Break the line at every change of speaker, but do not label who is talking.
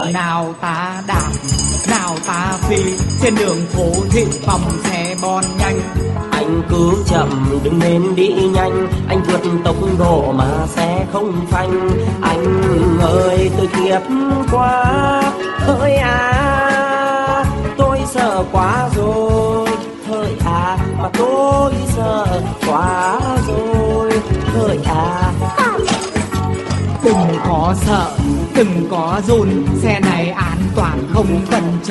Nào ta đạp, nào ta phi, trên đường phố thị phòng xe bon nhanh.
Anh cứ chậm đừng nên đi nhanh, anh vượt tốc độ mà xe không phanh. Anh ơi tôi kiếp quá, ơi à tôi sợ quá rồi. Hỡi à mà tôi sợ quá rồi. Hỡi à.
Đừng có sợ, đừng có run, xe này an toàn không cần chờ.